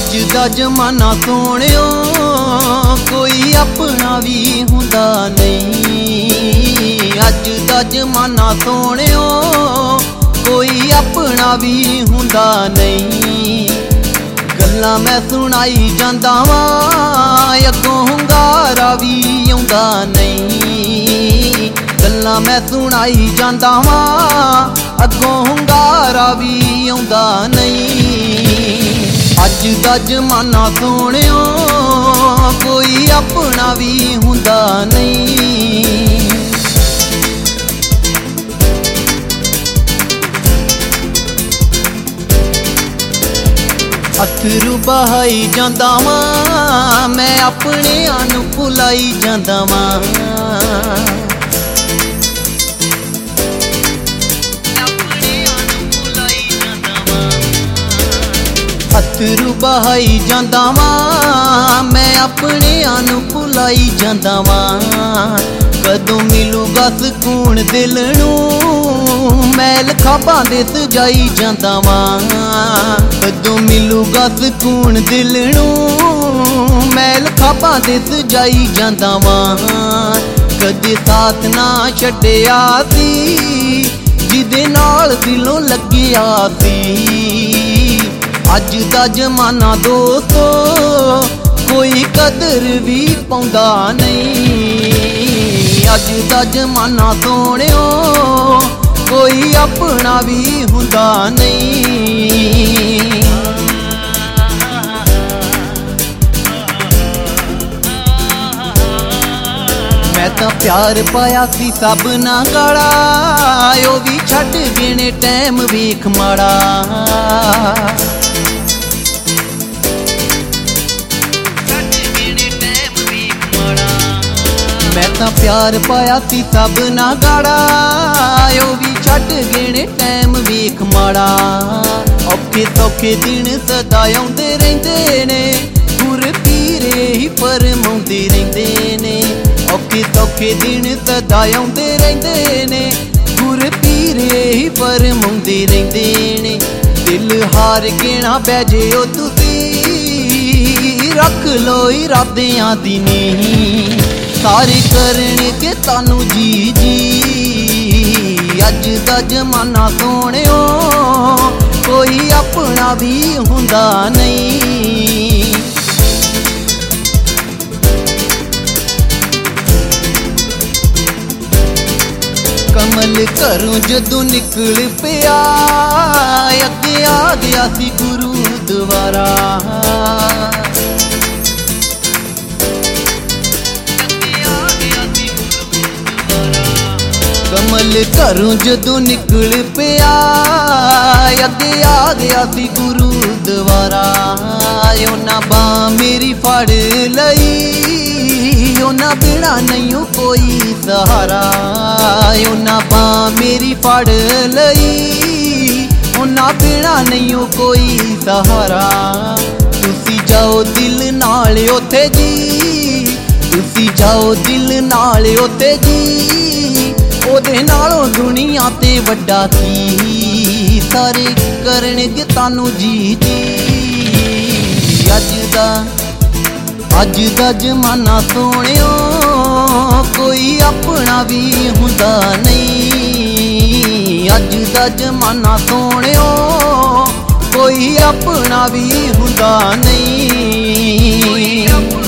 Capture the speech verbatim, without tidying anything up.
अज दा जमाना सोहणियो कोई अपना भी हुंदा नहीं। अज दा जमाना सोहणियो कोई अपना भी हुंदा नहीं। गल्लां मैं सुनाई जांदा वां अगों हुंगारा भी आउंदा नहीं। गल्लां मैं सुनाई जांदा वां अगों हुंगारा भी आउंदा नहीं। अज दा जमाना सोहणियो कोई अपना भी हुंदा नहीं। अथरू बहाई जांदा वां मैं अपनिआं नूं भुलाई जांदा वां। अथरू बहाई जांदा वां मैं अपनिआं नूं भुलाई जांदा वां। कदों मिलूगा सकून दिल नूं मैल खाबां दे सजाई जांदा वां। कदों मिलूगा सकून दिल नूं मैल खाबां दे सजाई जांदा वां। कदे साथ ना छड्डिया सी जिदे नाल दिलों लग्गिया सी। अज दा जमाना दोस्तो कोई कदर भी पाउंदा नहीं। अज दा जमाना सोहणियो कोई अपना भी हुंदा नहीं। मैं तां प्यार पाया सी सब नाल गाड़ा ओ भी छड्ड गए ने टैम वेख माड़ा। मैं तां प्यार पाया सी सब ना गाड़ा ओ भी छड्ड गए ने टैम वेख माड़ा। औखे सौखे दिन सदा आउंदे रहिंदे ने गुर पीरे ही फरमाउंदे रहिंदे ने। औखे सौखे दिन सदा आउंदे रहिंदे ने गुर पीरे ही फरमाउंदे रहिंदे ने। दिल हार के ना बह जिओ तुसीं रख लो इरादियां दी नीं। सारे करनगे तानू जी जी। अज दा जमाना सोहणियो कोई अपना भी हुंदा नहीं। कमल घरों जदों निकल पिया अगे आ गया सी गुरुद्वारा। कमल घरों जदों निकल पिया अगे आ गया सी गुरुद्वारा। उन्हां बांह मेरी फड़ लई उन्हां बिना नहीं कोई सहारा। उन्हां बांह मेरी फड़ लई उन्हां बिना नहीं कोई सहारा। तुसी जाओ दिल नाल ओथे जी तुसी जाओ दिल नाल ओथे जी। ओदे नालों दुनिया ते वड्डा की सारे करनगे तानू जी जी। अज दा अज दा जमाना सोहणियो कोई अपना भी हुंदा नहीं। अज दा जमाना सोहणियो कोई अपना भी हुंदा नहीं।